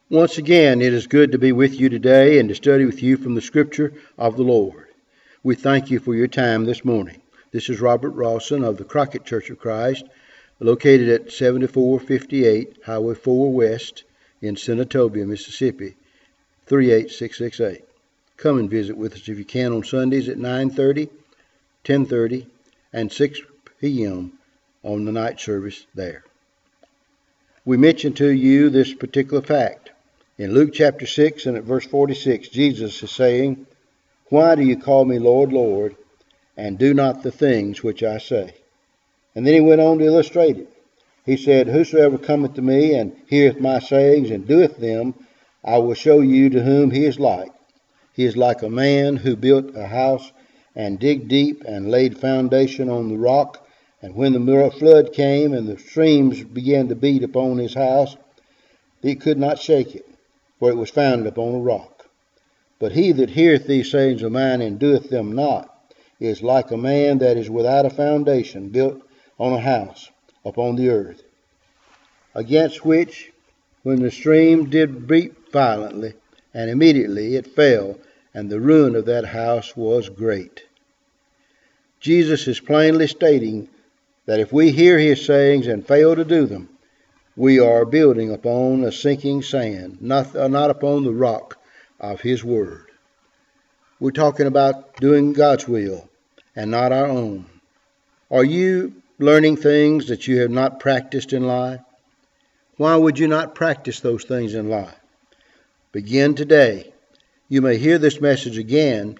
Once again, it is good to be with you today and to study with you from the Scripture of the Lord. We thank you for your time this morning. This is Robert Rawson of the Crockett Church of Christ, located at 7458 Highway 4 West in Senatobia, Mississippi, 38668. Come and visit with us if you can on Sundays at 9:30, 10:30, and 6 p.m. on the night service there. We mentioned to you this particular fact. In Luke chapter 6 and at verse 46, Jesus is saying, "Why do you call me Lord, Lord, and do not the things which I say?" And then he went on to illustrate it. He said, "Whosoever cometh to me and heareth my sayings and doeth them, I will show you to whom he is like. He is like a man who built a house and digged deep and laid foundation on the rock. And when the flood came and the streams began to beat upon his house, he could not shake it, for it was founded upon a rock. But he that heareth these sayings of mine and doeth them not is like a man that is without a foundation, built on a house upon the earth, against which, when the stream did beat violently, and immediately it fell, and the ruin of that house was great." Jesus is plainly stating that if we hear his sayings and fail to do them, we are building upon a sinking sand, not upon the rock of his word. We're talking about doing God's will and not our own. Are you learning things that you have not practiced in life? Why would you not practice those things in life? Begin today. You may hear this message again,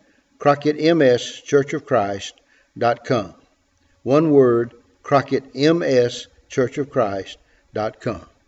CrockettMSChurchofChrist.com. One word, CrockettMSChurchofChrist.com.